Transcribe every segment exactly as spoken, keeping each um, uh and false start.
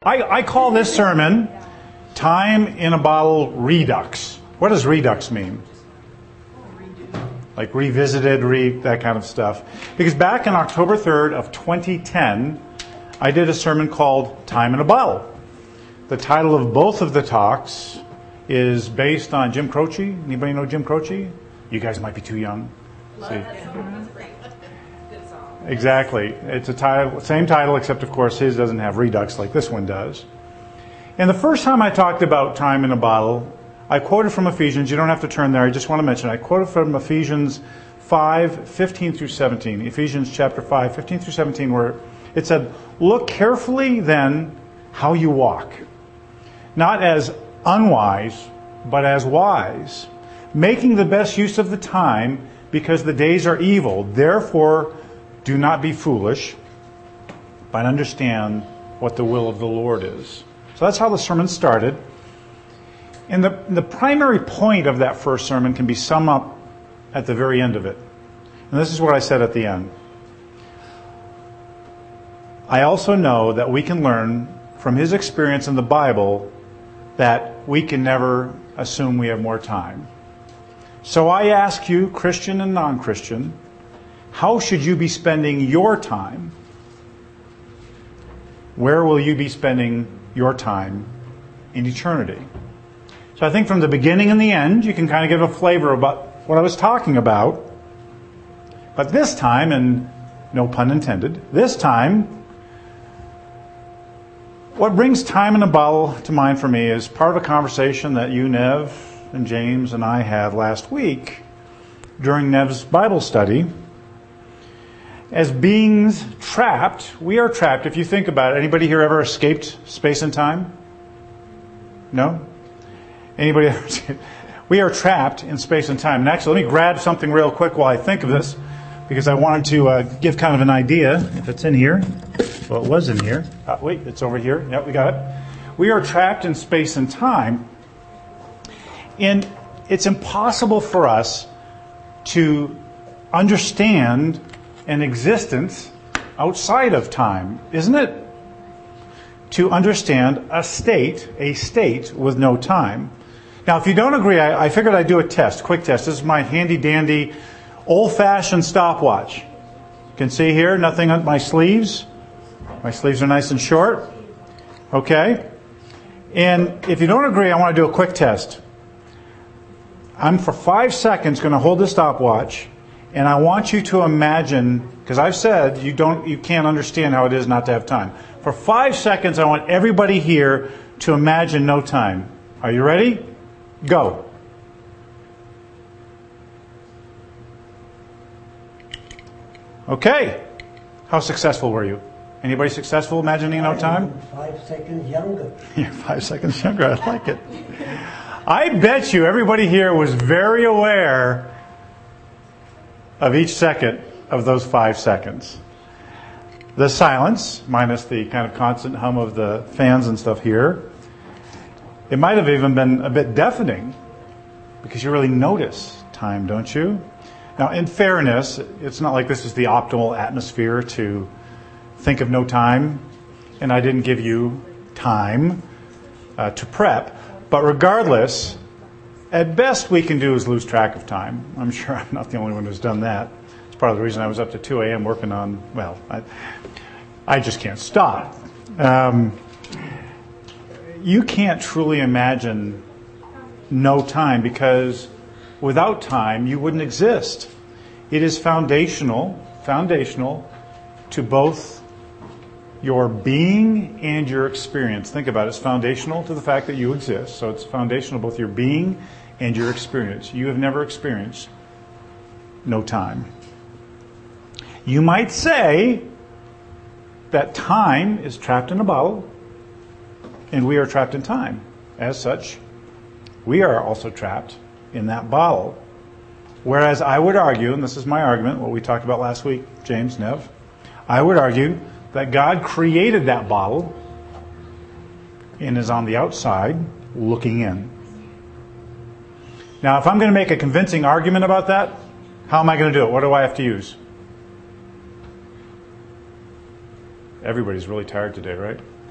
I, I call this sermon Time in a Bottle Redux. What does redux mean? Like revisited, re that kind of stuff. Because back on October third of twenty ten, I did a sermon called Time in a Bottle. The title of both of the talks is based on Jim Croce. Anybody know Jim Croce? You guys might be too young. See? Exactly. It's a title, same title, except of course his doesn't have redux like this one does. And the first time I talked about time in a bottle, I quoted from Ephesians. You don't have to turn there. I just want to mention. I quoted from Ephesians five, fifteen through seventeen. Ephesians chapter five, fifteen through seventeen, where it said, "Look carefully then how you walk, not as unwise, but as wise, making the best use of the time, because the days are evil. Therefore, do not be foolish, but understand what the will of the Lord is." So that's how the sermon started. And the, the primary point of that first sermon can be summed up at the very end of it. And this is what I said at the end. I also know that we can learn from his experience in the Bible that we can never assume we have more time. So I ask you, Christian and non-Christian, how should you be spending your time? Where will you be spending your time in eternity? So I think from the beginning and the end, you can kind of give a flavor about what I was talking about. But this time, and no pun intended, this time, what brings time in a bottle to mind for me is part of a conversation that you, Nev, and James, and I had last week during Nev's Bible study. As beings trapped, we are trapped. If you think about it, anybody here ever escaped space and time? No? Anybody ever? We are trapped in space and time. And actually, let me grab something real quick while I think of this, because I wanted to uh, give kind of an idea, if it's in here. Well, it was in here. Uh, wait, it's over here. Yep, we got it. We are trapped in space and time. And it's impossible for us to understand an existence outside of time, isn't it? To understand a state, a state with no time. Now, if you don't agree, I, I figured I'd do a test, quick test. This is my handy-dandy, old-fashioned stopwatch. You can see here, nothing on my sleeves. My sleeves are nice and short. Okay? And if you don't agree, I want to do a quick test. I'm, for five seconds, going to hold the stopwatch, and I want you to imagine, because I've said you don't, you can't understand how it is not to have time. For five seconds, I want everybody here to imagine no time. Are you ready? Go. Okay. How successful were you? Anybody successful imagining no time? Five seconds younger. You're five seconds younger. I like it. I bet you everybody here was very aware of each second of those five seconds. The silence, minus the kind of constant hum of the fans and stuff here, it might have even been a bit deafening, because you really notice time, don't you? Now, in fairness, it's not like this is the optimal atmosphere to think of no time, and I didn't give you time uh, to prep. But regardless, at best we can do is lose track of time. I'm sure I'm not the only one who's done that. It's part of the reason I was up to two a.m. working on, well, I, I just can't stop. Um, you can't truly imagine no time, because without time you wouldn't exist. It is foundational, foundational to both your being and your experience. Think about it. It's foundational to the fact that you exist. So it's foundational to both your being and your experience. You have never experienced no time. You might say that time is trapped in a bottle, and we are trapped in time. As such, we are also trapped in that bottle. Whereas I would argue, and this is my argument, what we talked about last week, James, Nev, I would argue that God created that bottle and is on the outside looking in. Now, if I'm going to make a convincing argument about that, how am I going to do it? What do I have to use? Everybody's really tired today, right?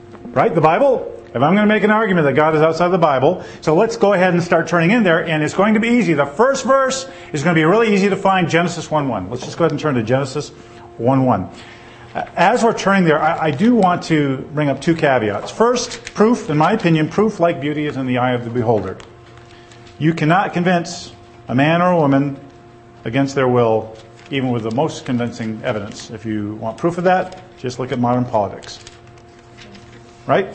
Right? The Bible? If I'm going to make an argument that God is outside the Bible, so let's go ahead and start turning in there, and it's going to be easy. The first verse is going to be really easy to find, Genesis one one. Let's just go ahead and turn to Genesis one one. As we're turning there, I, I do want to bring up two caveats. First, proof, in my opinion, proof like beauty is in the eye of the beholder. You cannot convince a man or a woman against their will, even with the most convincing evidence. If you want proof of that, just look at modern politics. Right?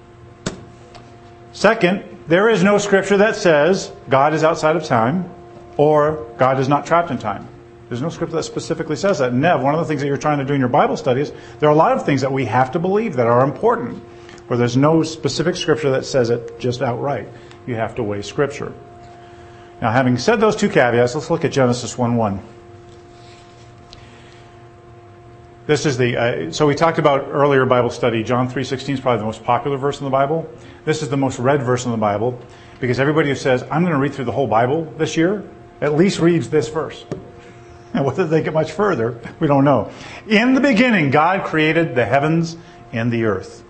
Second, there is no scripture that says God is outside of time or God is not trapped in time. There's no scripture that specifically says that. Nev, one of the things that you're trying to do in your Bible studies, there are a lot of things that we have to believe that are important, where there's no specific scripture that says it just outright. You have to weigh scripture. Now, having said those two caveats, let's look at Genesis one one. This is the, uh, so we talked about earlier Bible study, John three sixteen is probably the most popular verse in the Bible. This is the most read verse in the Bible, because everybody who says, I'm going to read through the whole Bible this year, at least reads this verse. And whether they get much further, we don't know. In the beginning, God created the heavens and the earth.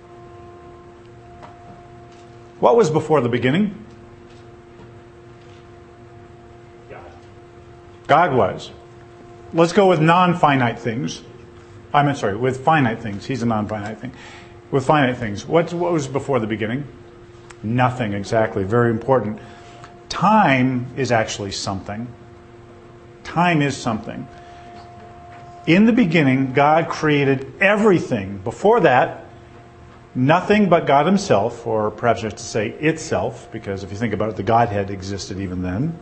What was before the beginning? God. God was. Let's go with non-finite things. I'm sorry, with finite things. He's a non-finite thing. With finite things. What, what was before the beginning? Nothing, exactly. Very important. Time is actually something. Time is something. In the beginning, God created everything. Before that, nothing but God himself, or perhaps just to say itself, because if you think about it, the Godhead existed even then.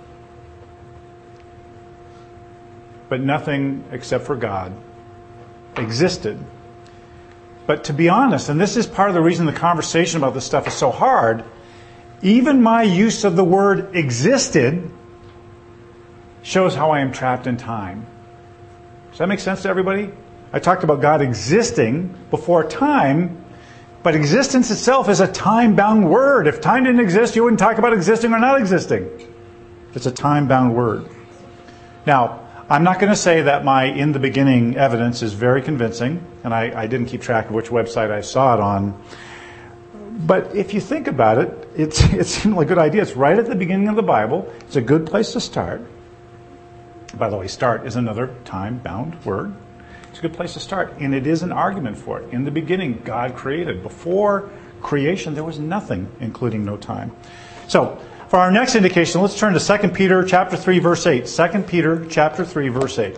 But nothing except for God existed. But to be honest, and this is part of the reason the conversation about this stuff is so hard, even my use of the word existed shows how I am trapped in time. Does that make sense to everybody? I talked about God existing before time, but existence itself is a time-bound word. If time didn't exist, you wouldn't talk about existing or not existing. It's a time-bound word. Now, I'm not going to say that my in the beginning evidence is very convincing, and I, I didn't keep track of which website I saw it on. But if you think about it, it's, it seemed like a good idea. It's right at the beginning of the Bible. It's a good place to start. By the way, start is another time-bound word. It's a good place to start, and it is an argument for it. In the beginning, God created. Before creation, there was nothing, including no time. So, for our next indication, let's turn to Second Peter chapter three, verse eight. Second Peter chapter three, verse eight.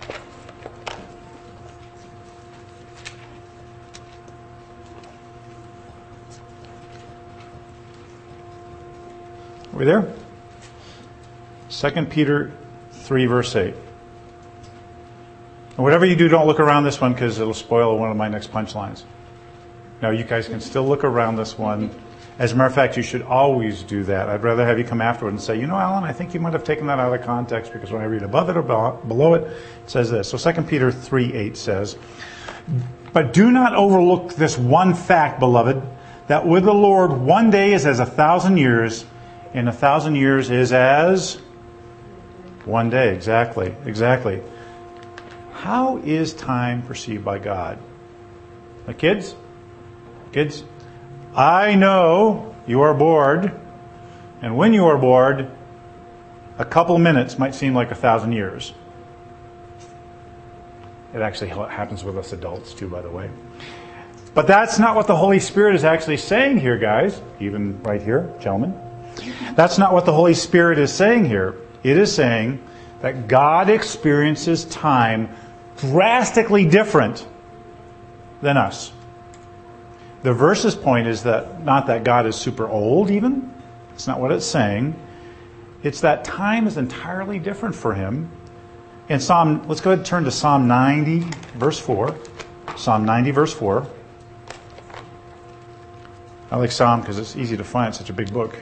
Are we there? Second Peter three, verse eight. And whatever you do, don't look around this one because it'll spoil one of my next punchlines. Now, you guys can still look around this one. As a matter of fact, you should always do that. I'd rather have you come afterward and say, you know, Alan, I think you might have taken that out of context, because when I read above it or below it, it says this. So Second Peter three eight says, but do not overlook this one fact, beloved, that with the Lord one day is as a thousand years, and a thousand years is as one day. Exactly, exactly. How is time perceived by God? The kids? Kids? I know you are bored, and when you are bored, a couple minutes might seem like a thousand years. It actually happens with us adults too, by the way. But that's not what the Holy Spirit is actually saying here, guys. Even right here, gentlemen. That's not what the Holy Spirit is saying here. It is saying that God experiences time drastically different than us. The verse's point is that not that God is super old even. It's not what it's saying. It's that time is entirely different for him. In Psalm, let's go ahead and turn to Psalm ninety, verse four. Psalm ninety, verse four. I like Psalm because it's easy to find. It's such a big book.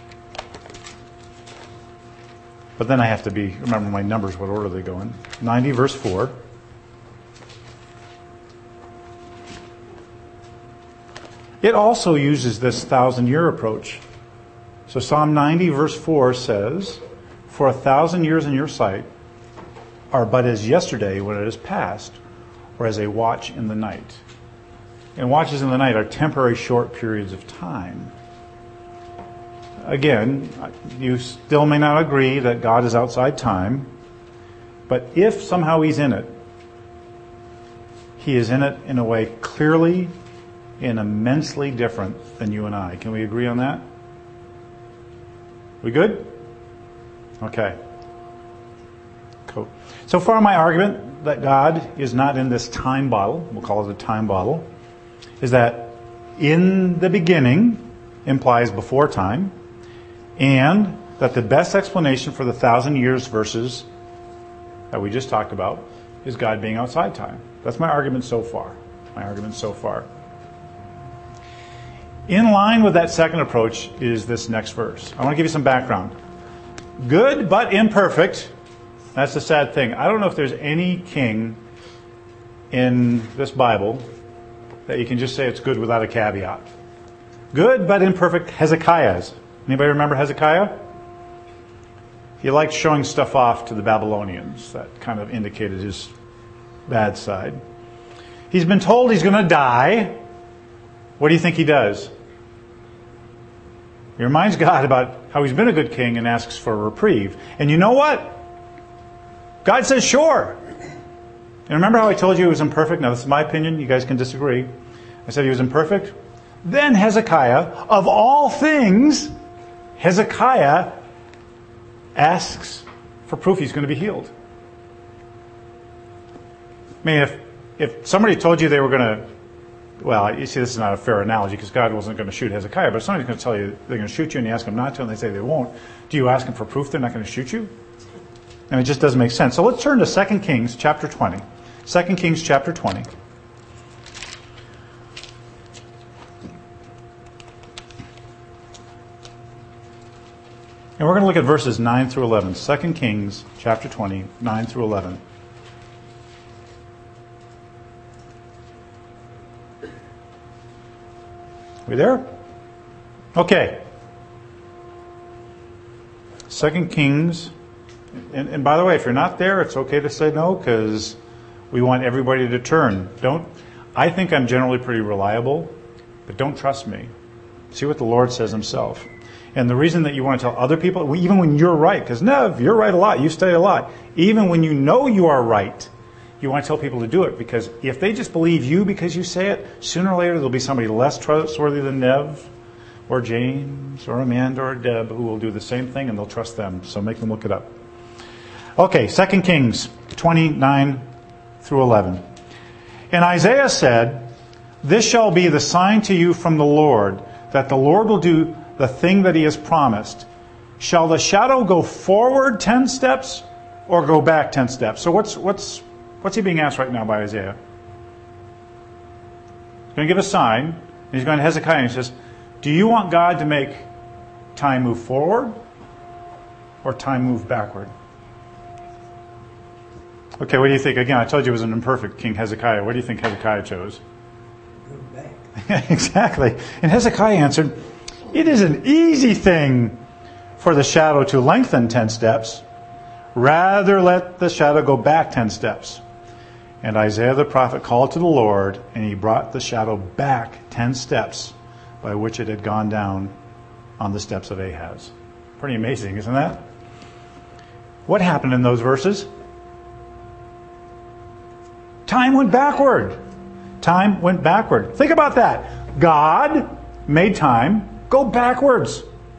But then I have to be remember my numbers, what order they go in. ninety, verse four. It also uses this thousand-year approach. So Psalm ninety, verse four says, for a thousand years in your sight are but as yesterday when it is past, or as a watch in the night. and watches in the night are temporary short periods of time. Again, you still may not agree that God is outside time, but if somehow he's in it, he is in it in a way clearly and immensely different than you and I. Can we agree on that? We good? Okay. Cool. So far my argument that God is not in this time bottle, we'll call it a time bottle, is that in the beginning implies before time, and that the best explanation for the thousand years verses that we just talked about is God being outside time. That's my argument so far. My argument so far. In line with that second approach is this next verse. I want to give you some background. Good but imperfect. That's the sad thing. I don't know if there's any king in this Bible that you can just say it's good without a caveat. Good but imperfect Hezekiah's. Anybody remember Hezekiah? He liked showing stuff off to the Babylonians. That kind of indicated his bad side. He's been told he's going to die. What do you think he does? He reminds God about how he's been a good king and asks for a reprieve. And you know what? God says, sure. And remember how I told you he was imperfect? Now, this is my opinion. You guys can disagree. I said he was imperfect. Then Hezekiah, of all things, Hezekiah asks for proof he's going to be healed. I mean, if if somebody told you they were going to, well, you see, this is not a fair analogy because God wasn't going to shoot Hezekiah, but if somebody's going to tell you they're going to shoot you and you ask them not to and they say they won't, do you ask them for proof they're not going to shoot you? I mean, it just doesn't make sense. So let's turn to Second Kings chapter twenty. Second Kings chapter twenty. And we're going to look at verses nine through eleven. Second Kings chapter twenty, nine through eleven. We there? Okay. Second Kings. And, and by the way, if you're not there, it's okay to say no because we want everybody to turn. Don't. I think I'm generally pretty reliable, but don't trust me. See what the Lord says himself. And the reason that you want to tell other people, even when you're right, because Nev, you're right a lot, you study a lot. Even when you know you are right, you want to tell people to do it. Because if they just believe you because you say it, sooner or later there'll be somebody less trustworthy than Nev, or James, or Amanda, or Deb, who will do the same thing and they'll trust them. So make them look it up. Okay, Second Kings twenty-nine through eleven. And Isaiah said, "This shall be the sign to you from the Lord, that the Lord will do the thing that he has promised. Shall the shadow go forward ten steps or go back ten steps?" So what's what's what's he being asked right now by Isaiah? He's going to give a sign. And he's going to Hezekiah and he says, do you want God to make time move forward or time move backward? Okay, what do you think? Again, I told you it was an imperfect King Hezekiah. What do you think Hezekiah chose? Go back. Exactly. And Hezekiah answered, it is an easy thing for the shadow to lengthen ten steps. Rather let the shadow go back ten steps. And Isaiah the prophet called to the Lord, and he brought the shadow back ten steps by which it had gone down on the steps of Ahaz. Pretty amazing, isn't that? What happened in those verses? Time went backward. Time went backward. Think about that. God made time go backwards.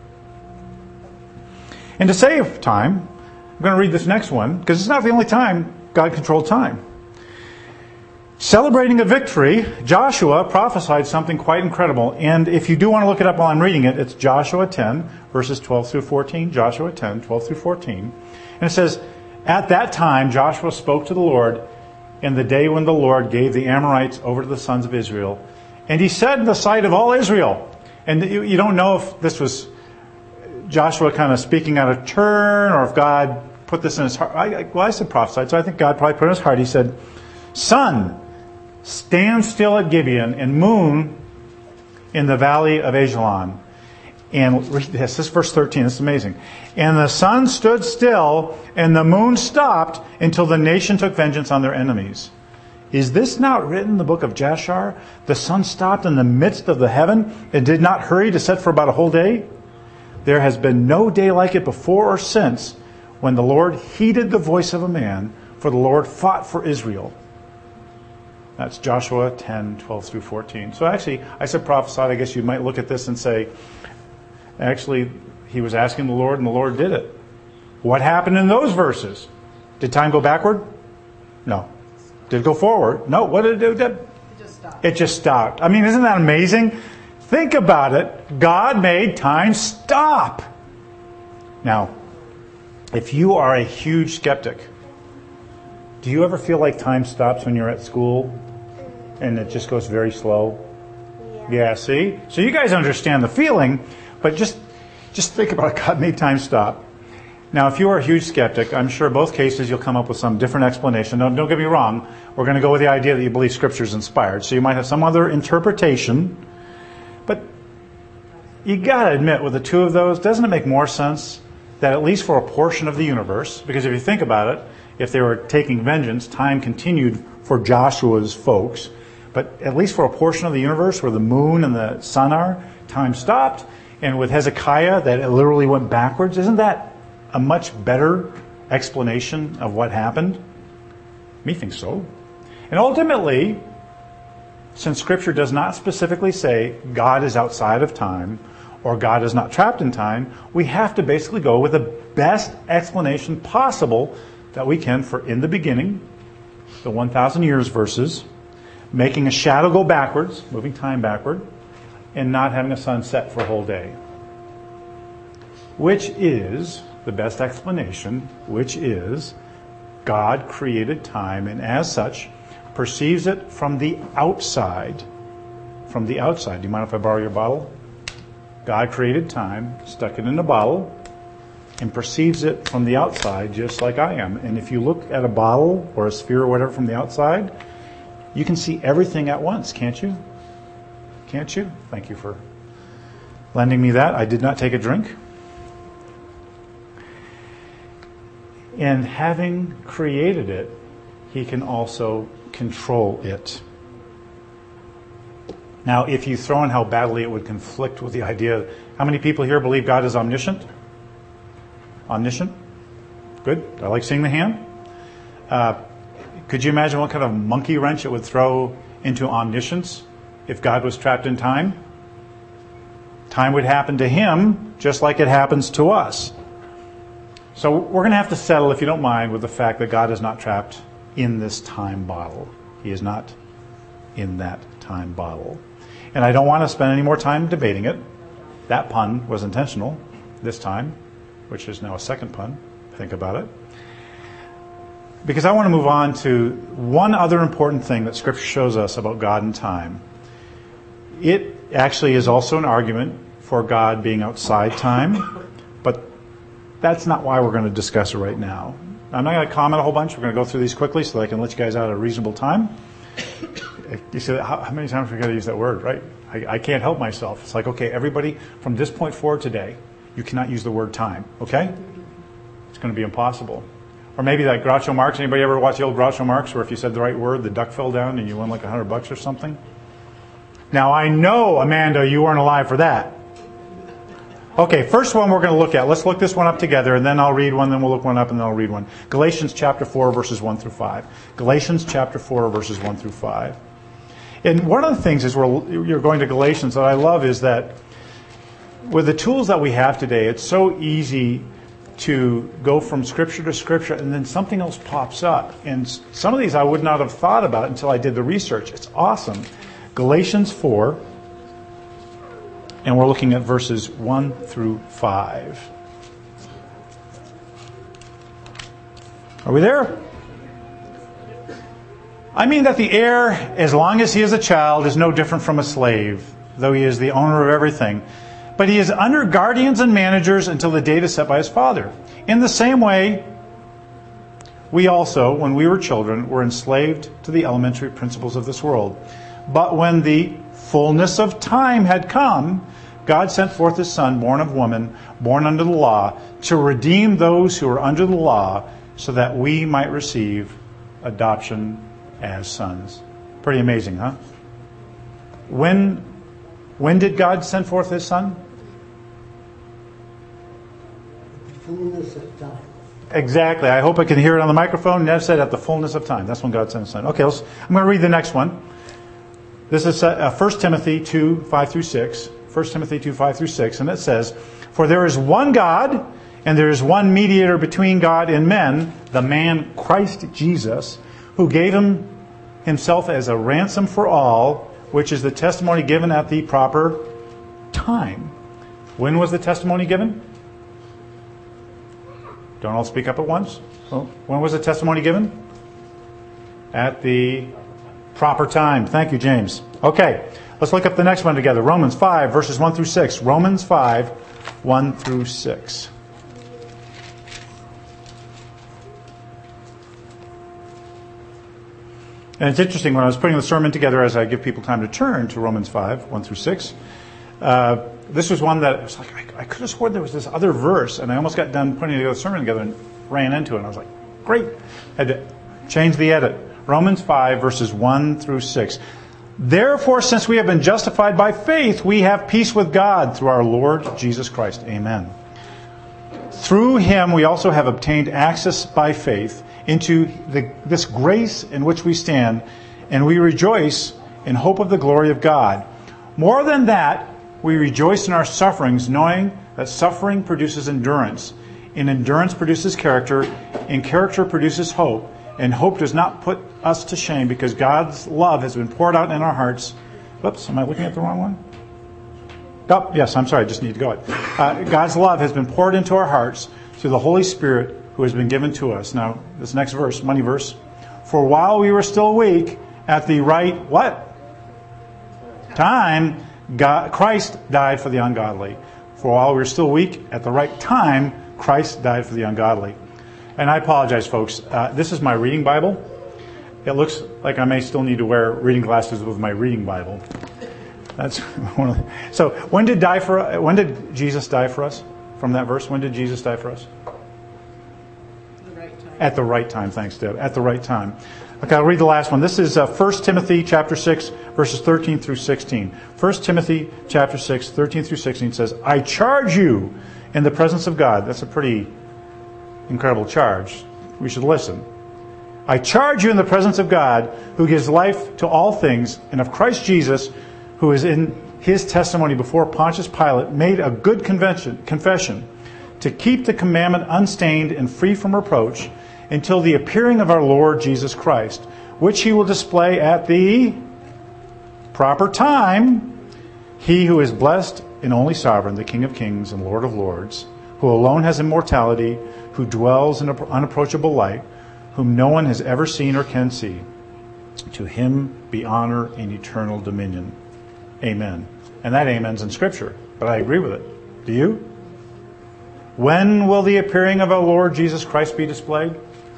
And to save time, I'm going to read this next one, because it's not the only time God controlled time. Celebrating a victory, Joshua prophesied something quite incredible. And if you do want to look it up while I'm reading it, it's Joshua ten, verses twelve through fourteen. Joshua ten, twelve through fourteen. And it says, at that time Joshua spoke to the Lord in the day when the Lord gave the Amorites over to the sons of Israel. And he said in the sight of all Israel, and you, you don't know if this was Joshua kind of speaking out of turn or if God put this in his heart. I, well, I said prophesied, so I think God probably put it in his heart. He said, sun, stand still at Gibeon, and moon in the valley of Ajalon. And read this, this is verse thirteen, this is amazing. And the sun stood still, and the moon stopped until the nation took vengeance on their enemies. Is this not written in the book of Jashar? The sun stopped in the midst of the heaven and did not hurry to set for about a whole day? There has been no day like it before or since when the Lord heeded the voice of a man, for the Lord fought for Israel. That's Joshua ten, twelve through fourteen. So actually, I said prophesied. I guess you might look at this and say, actually, he was asking the Lord and the Lord did it. What happened in those verses? Did time go backward? No. Did it go forward? No. What did it do? It just stopped. It just stopped. I mean, isn't that amazing? Think about it. God made time stop. Now, if you are a huge skeptic, do you ever feel like time stops when you're at school and it just goes very slow? Yeah, yeah see? So you guys understand the feeling, but just just think about it. God made time stop. Now, if you are a huge skeptic, I'm sure both cases you'll come up with some different explanation. Don't, don't get me wrong. We're going to go with the idea that you believe Scripture is inspired. So you might have some other interpretation. But you got to admit, with the two of those, doesn't it make more sense that at least for a portion of the universe, because if you think about it, if they were taking vengeance, time continued for Joshua's folks. But at least for a portion of the universe where the moon and the sun are, time stopped. And with Hezekiah, that it literally went backwards. Isn't that a much better explanation of what happened? Me thinks so. And ultimately, since Scripture does not specifically say God is outside of time or God is not trapped in time, we have to basically go with the best explanation possible that we can for in the beginning, the one thousand years verses, making a shadow go backwards, moving time backward, and not having a sun set for a whole day. Which is the best explanation, which is God created time and as such perceives it from the outside. From the outside. Do you mind if I borrow your bottle? God created time, stuck it in a bottle, and perceives it from the outside just like I am. And if you look at a bottle or a sphere or whatever from the outside, you can see everything at once, can't you? Can't you? Thank you for lending me that. I did not take a drink. And having created it, he can also control it. Now, if you throw in how badly it would conflict with the idea, how many people here believe God is omniscient? Omniscient? Good. I like seeing the hand. Uh, could you imagine what kind of monkey wrench it would throw into omniscience if God was trapped in time? Time would happen to him just like it happens to us. So we're going to have to settle, if you don't mind, with the fact that God is not trapped in this time bottle. He is not in that time bottle. And I don't want to spend any more time debating it. That pun was intentional this time, which is now a second pun. Think about it. Because I want to move on to one other important thing that Scripture shows us about God and time. It actually is also an argument for God being outside time, but that's not why we're going to discuss it right now. I'm not going to comment a whole bunch. We're going to go through these quickly so that I can let you guys out at a reasonable time. You say, how, how many times are we going to use that word, right? I, I can't help myself. It's like, okay, everybody, from this point forward today, you cannot use the word time, okay? It's going to be impossible. Or maybe like Groucho Marx. Anybody ever watch the old Groucho Marx where if you said the right word, the duck fell down and you won like a hundred bucks or something? Now, I know, Amanda, you weren't alive for that. Okay, first one we're going to look at. Let's look this one up together, and then I'll read one, then we'll look one up, and then I'll read one. Galatians chapter four, verses one through five. Galatians chapter four, verses one through five. And one of the things is we're, you're going to Galatians that I love is that with the tools that we have today, it's so easy to go from Scripture to Scripture, and then something else pops up. And some of these I would not have thought about until I did the research. It's awesome. Galatians four. And we're looking at verses one through five. Are we there? I mean that the heir, as long as he is a child, is no different from a slave, though he is the owner of everything. But he is under guardians and managers until the date is set by his father. In the same way, we also, when we were children, were enslaved to the elementary principles of this world. But when the fullness of time had come, God sent forth his Son, born of woman, born under the law, to redeem those who are under the law, so that we might receive adoption as sons. Pretty amazing, huh? When, when did God send forth His Son? The fullness of time. Exactly. I hope I can hear it on the microphone. Nev said at the fullness of time. That's when God sent His Son. Okay, let's, I'm going to read the next one. This is uh, First Timothy two, five through six. First Timothy two, five through six. And it says, "For there is one God, and there is one mediator between God and men, the man Christ Jesus, who gave him himself as a ransom for all, which is the testimony given at the proper time." When was the testimony given? Don't all speak up at once. Well, when was the testimony given? At the proper time. Thank you, James. Okay, let's look up the next one together. Romans five, verses one through six. Romans five, one through six. And it's interesting, when I was putting the sermon together, as I give people time to turn to Romans five, one through six, uh, this was one that, it was like, I, I could have sworn there was this other verse, and I almost got done putting the sermon together and ran into it. And I was like, great. Had to change the edit. Romans five, verses one through six. "Therefore, since we have been justified by faith, we have peace with God through our Lord Jesus Christ." Amen. "Through Him we also have obtained access by faith into the, this grace in which we stand, and we rejoice in hope of the glory of God. More than that, we rejoice in our sufferings, knowing that suffering produces endurance, and endurance produces character, and character produces hope. And hope does not put us to shame, because God's love has been poured out in our hearts." Whoops, am I looking at the wrong one? Oh, yes, I'm sorry, I just need to go. Uh, God's love has been poured into our hearts through the Holy Spirit who has been given to us. Now, this next verse, money verse. "For while we were still weak, at the right, what? Time, God, Christ died for the ungodly." For while we were still weak, at the right time, Christ died for the ungodly. And I apologize, folks. Uh, this is my reading Bible. It looks like I may still need to wear reading glasses with my reading Bible. That's one of the, so. When did die for? When did Jesus die for us? From that verse, when did Jesus die for us? The right time. At the right time. Thanks, Deb. At the right time. Okay, I'll read the last one. This is uh, First Timothy chapter six, verses thirteen through sixteen. First Timothy chapter six, thirteen through sixteen says, "I charge you in the presence of God." That's a pretty incredible charge. We should listen. "I charge you in the presence of God, who gives life to all things, and of Christ Jesus, who is in His testimony before Pontius Pilate made a good convention, confession, to keep the commandment unstained and free from reproach, until the appearing of our Lord Jesus Christ, which He will display at the proper time. He who is blessed and only sovereign, the King of kings and Lord of lords, who alone has immortality, who dwells in unapproachable light, whom no one has ever seen or can see. To Him be honor and eternal dominion. Amen." And that amen's in Scripture, but I agree with it. Do you? When will the appearing of our Lord Jesus Christ be displayed?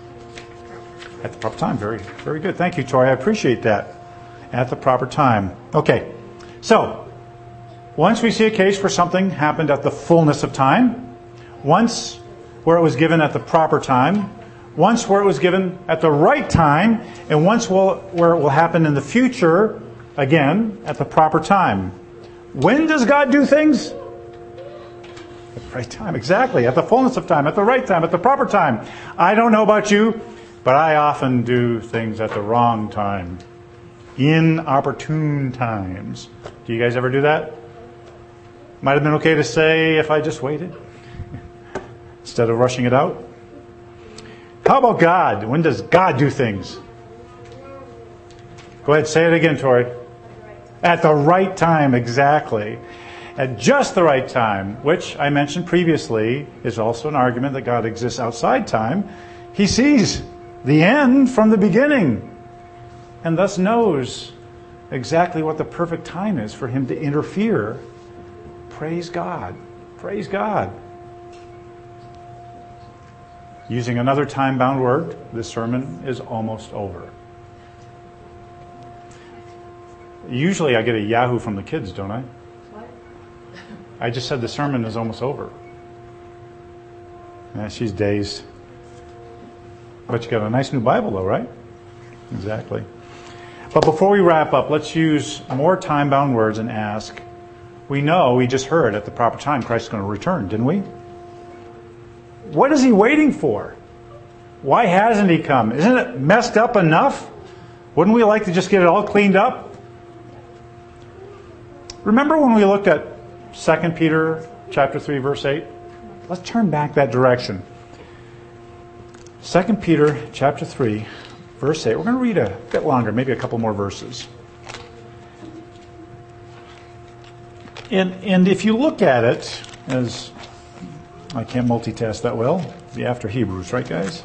At the proper time. Very, very good. Thank you, Tori. I appreciate that. At the proper time. Okay. So, once we see a case where something happened at the fullness of time, once where it was given at the proper time, once where it was given at the right time, and once will, where it will happen in the future, again, at the proper time. When does God do things? At the right time, exactly. At the fullness of time, at the right time, at the proper time. I don't know about you, but I often do things at the wrong time. Inopportune times. Do you guys ever do that? Might have been okay to say if I just waited instead of rushing it out. How about God? When does God do things? Go ahead, say it again, Tori. At the right time, exactly. At just the right time, which I mentioned previously is also an argument that God exists outside time. He sees the end from the beginning and thus knows exactly what the perfect time is for Him to interfere. Praise God. Praise God. Using another time-bound word, this sermon is almost over. Usually I get a yahoo from the kids, don't I? What? I just said the sermon is almost over. Yeah, she's dazed. But you got a nice new Bible though, right? Exactly. But before we wrap up, let's use more time-bound words and ask, we know, we just heard at the proper time Christ is going to return, didn't we? What is he waiting for? Why hasn't he come? Isn't it messed up enough? Wouldn't we like to just get it all cleaned up? Remember when we looked at Second Peter chapter three, verse eight? Let's turn back that direction. Second Peter chapter three, verse eight. We're going to read a bit longer, maybe a couple more verses. And, and if you look at it, as I can't multitask that well, it'll be after Hebrews, right, guys?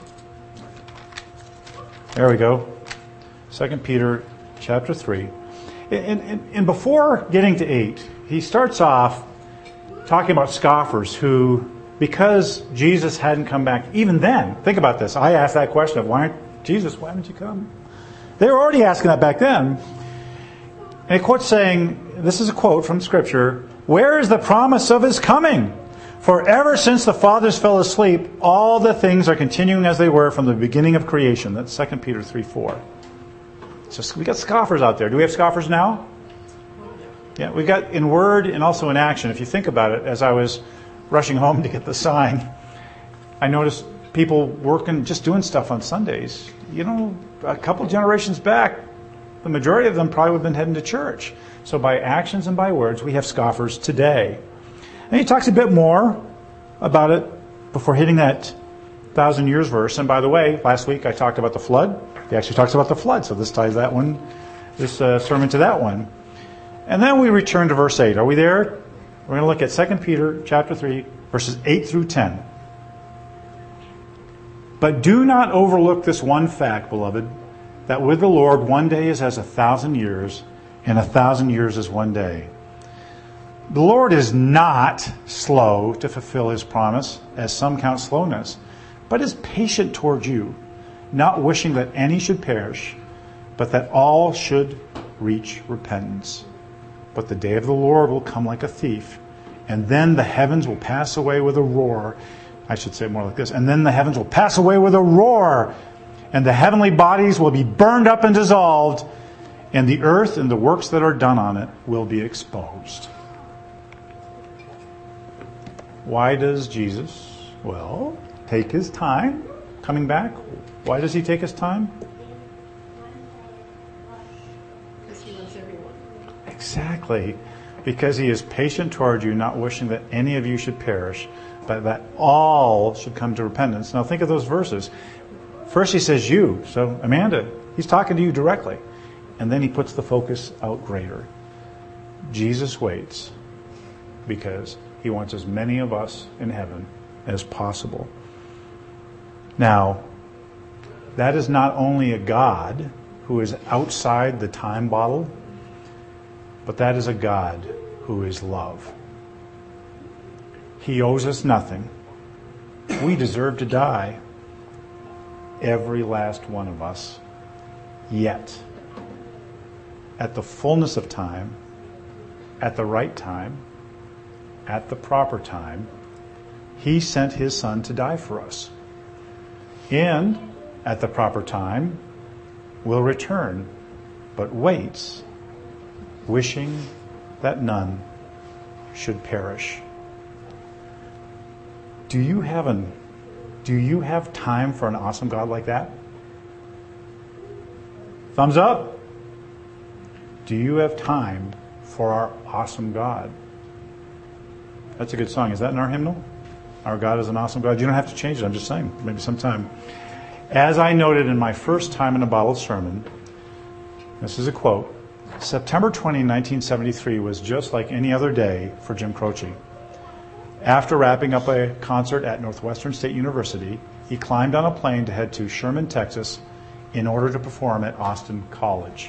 There we go. Second Peter chapter three. And, and, and before getting to eight, he starts off talking about scoffers who, because Jesus hadn't come back, even then, think about this. I asked that question of, why aren't Jesus, why haven't you come? They were already asking that back then. And it quotes saying, this is a quote from Scripture, "Where is the promise of his coming? For ever since the fathers fell asleep, all the things are continuing as they were from the beginning of creation." That's Second Peter three four. So we got scoffers out there. Do we have scoffers now? Yeah, we got in word and also in action. If you think about it, as I was rushing home to get the sign, I noticed people working, just doing stuff on Sundays. You know, a couple generations back, the majority of them probably would have been heading to church. So by actions and by words, we have scoffers today. And he talks a bit more about it before hitting that thousand years verse. And by the way, last week I talked about the flood. He actually talks about the flood, so this ties that one, this uh, sermon to that one. And then we return to verse eight. Are we there? We're going to look at Second Peter chapter three, verses eight through ten. "But do not overlook this one fact, beloved, that with the Lord one day is as a thousand years, and a thousand years is one day. The Lord is not slow to fulfill his promise, as some count slowness, but is patient toward you, not wishing that any should perish, but that all should reach repentance. But the day of the Lord will come like a thief, and then the heavens will pass away with a roar." I should say it more like this. "And then the heavens will pass away with a roar, and the heavenly bodies will be burned up and dissolved, and the earth and the works that are done on it will be exposed." Why does Jesus, well, take his time coming back? Why does he take his time? Because he loves everyone. Exactly. Because he is patient toward you, not wishing that any of you should perish, but that all should come to repentance. Now think of those verses. First he says you. So Amanda, he's talking to you directly. And then he puts the focus out greater. Jesus waits because he wants as many of us in heaven as possible. Now, that is not only a God who is outside the time bottle, but that is a God who is love. He owes us nothing. We deserve to die, every last one of us. Yet, at the fullness of time, at the right time, at the proper time, he sent his Son to die for us. And at the proper time, will return, but waits, wishing that none should perish. Do you have an, do you have time for an awesome God like that? Thumbs up. Do you have time for our awesome God? That's a good song. Is that in our hymnal? Our God is an awesome God. You don't have to change it. I'm just saying. Maybe sometime. As I noted in my first time in a bottled sermon, this is a quote, "September twentieth, nineteen seventy-three was just like any other day for Jim Croce. After wrapping up a concert at Northwestern State University, he climbed on a plane to head to Sherman, Texas, in order to perform at Austin College.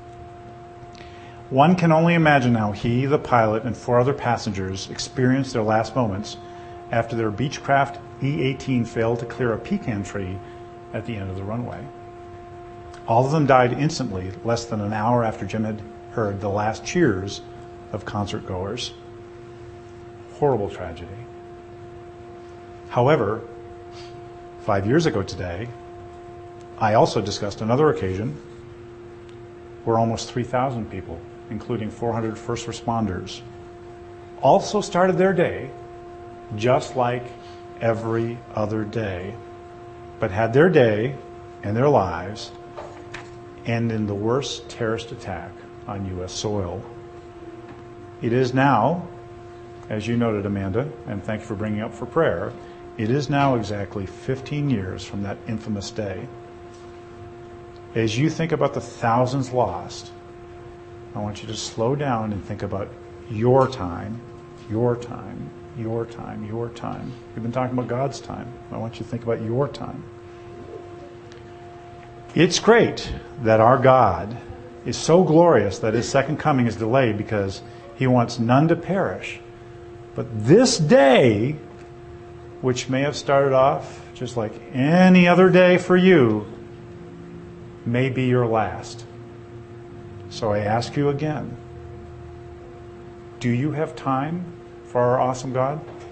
One can only imagine how he, the pilot, and four other passengers experienced their last moments after their Beechcraft E eighteen failed to clear a pecan tree at the end of the runway. All of them died instantly, less than an hour after Jim had heard the last cheers of concert goers. Horrible tragedy. However, five years ago today, I also discussed another occasion where almost three thousand people, including four hundred first responders, also started their day just like every other day, but had their day and their lives end in the worst terrorist attack on U S soil. It is now, as you noted, Amanda, and thank you for bringing up for prayer, it is now exactly fifteen years from that infamous day. As you think about the thousands lost, I want you to slow down and think about your time, your time, your time, your time. We've been talking about God's time. I want you to think about your time. It's great that our God is so glorious that his second coming is delayed because he wants none to perish. But this day, which may have started off just like any other day for you, may be your last. So I ask you again, do you have time for our awesome God?